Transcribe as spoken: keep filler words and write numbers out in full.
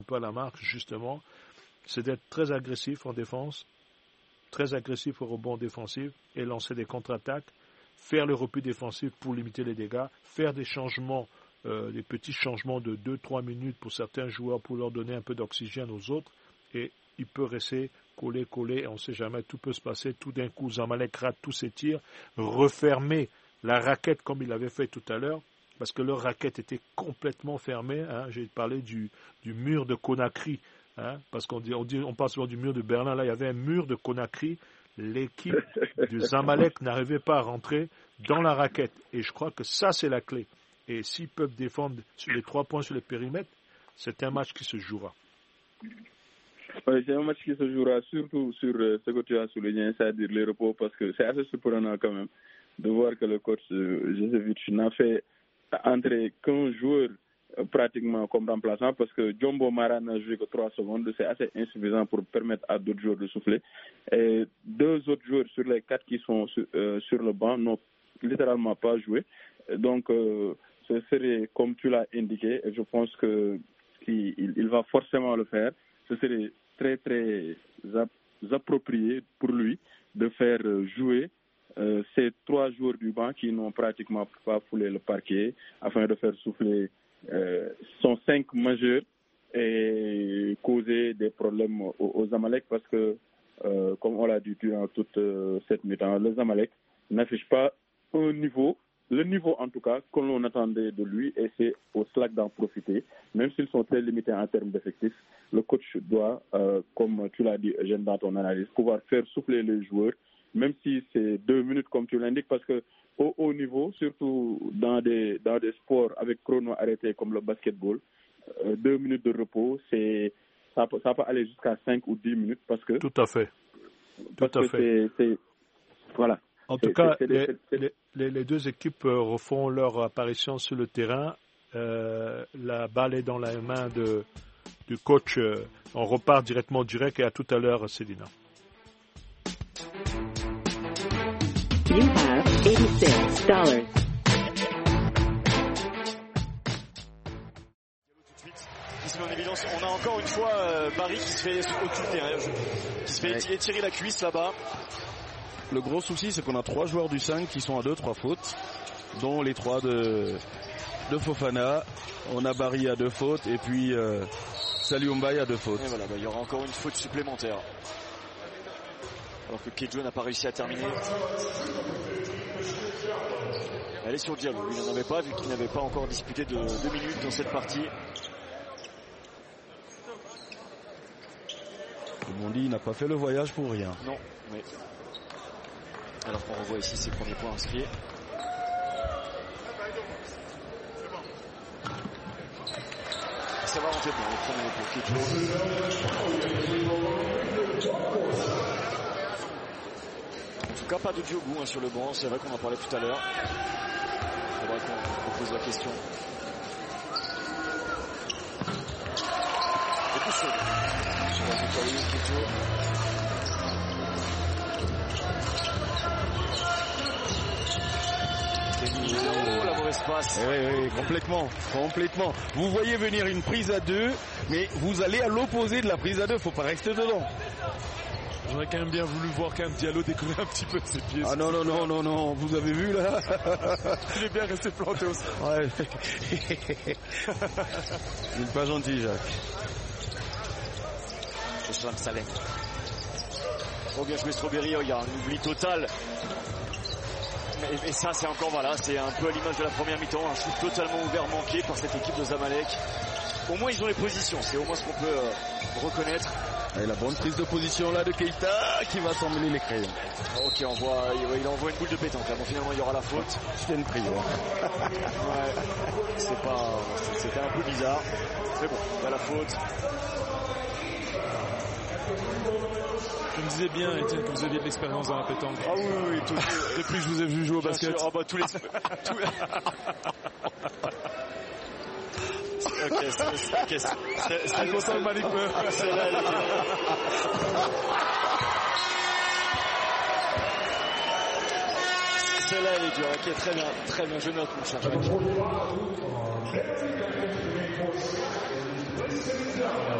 pas la marque, justement, c'est d'être très agressif en défense, très agressif au rebond défensif et lancer des contre-attaques, faire le repli défensif pour limiter les dégâts, faire des changements, euh, des petits changements de deux à trois minutes pour certains joueurs pour leur donner un peu d'oxygène aux autres, et il peut rester collé, collé, et on ne sait jamais, tout peut se passer. Tout d'un coup, Zamalek rate tous ses tirs, refermer la raquette comme il avait fait tout à l'heure, parce que leur raquette était complètement fermée. Hein. J'ai parlé du, du mur de Conakry, hein, parce qu'on dit, on dit, on parle souvent du mur de Berlin. Là, il y avait un mur de Conakry. L'équipe du Zamalek n'arrivait pas à rentrer dans la raquette. Et je crois que ça, c'est la clé. Et s'ils peuvent défendre sur les trois points sur le périmètre, c'est un match qui se jouera. Oui, c'est un match qui se jouera surtout sur euh, ce que tu as souligné, c'est-à-dire les repos, parce que c'est assez surprenant quand même de voir que le coach euh, Jezevich n'a fait entrer qu'un joueur euh, pratiquement comme remplaçant, parce que Jumbo Mara n'a joué que trois secondes, c'est assez insuffisant pour permettre à d'autres joueurs de souffler. Et deux autres joueurs sur les quatre qui sont sur, euh, sur le banc n'ont littéralement pas joué. Donc, euh, ce serait, comme tu l'as indiqué, et je pense que il, il va forcément le faire. Ce serait très, très approprié pour lui de faire jouer euh, ces trois joueurs du banc qui n'ont pratiquement pas foulé le parquet afin de faire souffler euh, son cinq majeurs et causer des problèmes aux, aux Zamalek, parce que, euh, comme on l'a dit durant toute euh, cette mi-temps, le Zamalek n'affiche pas un niveau, le niveau en tout cas que l'on attendait de lui, et c'est au Slack d'en profiter. Même s'ils sont très limités en termes d'effectifs, le coach doit, euh, comme tu l'as dit, Eugène, dans ton analyse, pouvoir faire souffler les joueurs, même si c'est deux minutes comme tu l'indiques, parce que au haut niveau, surtout dans des, dans des sports avec chrono arrêté comme le basketball, euh, deux minutes de repos, c'est, ça, peut, ça peut aller jusqu'à cinq ou dix minutes, parce que... Tout à fait. Tout parce à que fait. C'est, c'est, voilà. En tout cas, les, les, les deux équipes refont leur apparition sur le terrain. Euh, la balle est dans la main de, du coach. On repart directement direct, et à tout à l'heure, Célina. You have eighty-six dollars. Qui se met en évidence. On a encore une fois euh, Barry qui se fait au-dessus du terrain, qui se fait ouais. tirer la cuisse là-bas. Le gros souci, c'est qu'on a trois joueurs du cinq qui sont à deux, trois fautes, dont les trois de, de Fofana. On a Barry à deux fautes, et puis euh, Saliou Mbaye à deux fautes. Et voilà, bah, il y aura encore une faute supplémentaire. Alors que Kedjo n'a pas réussi à terminer. Elle est sur Diallo. Lui, il n'en avait pas, vu qu'il n'avait pas encore disputé de deux minutes dans cette partie. Comme on dit, il n'a pas fait le voyage pour rien. Non, oui. Alors qu'on revoit ici ses premiers points inscrits. Ça va rentrer dans le premier pour Kedjo. En tout cas, pas de Diogo hein, sur le banc. C'est vrai qu'on en parlait tout à l'heure. Il faudra qu'on pose la question. Et coup chaud. Sur la victoire Kedjo. Oh, la mauvaise passe. Eh oui, oui, complètement, complètement. Vous voyez venir une prise à deux, mais vous allez à l'opposé de la prise à deux. Faut pas rester dedans. J'aurais quand même bien voulu voir quand même Diallo décoller un petit peu de ses pieds. Ah non, non, non, non, non. Vous avez vu là? Il est bien resté planté au sol. Ouais. Il n'est pas gentil, Jacques. C'est Slam Salem. Oh, bien joué Strawberry. Oh, il y a un oubli total. Et, et ça, c'est encore, voilà, c'est un peu à l'image de la première mi-temps, un shoot totalement ouvert manqué par cette équipe de Zamalek. Au moins, ils ont les positions, c'est au moins ce qu'on peut euh, reconnaître. Et la bonne prise de position là de Keita qui va s'emmêler les crayons. Ok, on voit, il, il envoie une boule de pétanque. Là, bon, finalement, il y aura la faute. C'était une prise. Ouais, c'est pas, c'était un peu bizarre. Mais bon, il y a la faute. Je me disais bien, Étienne, que vous aviez de l'expérience dans la pétanque. Ah oui, oui, oui. Tout, depuis que je vous ai vu jouer au basket. Ah bah tous les... tous... ok, c'est... Okay, c'est... C'est content le Malik Meur. C'est là, celle-là, elle est dure. Ok, très bien, très bien, je note, mon cher Jacques.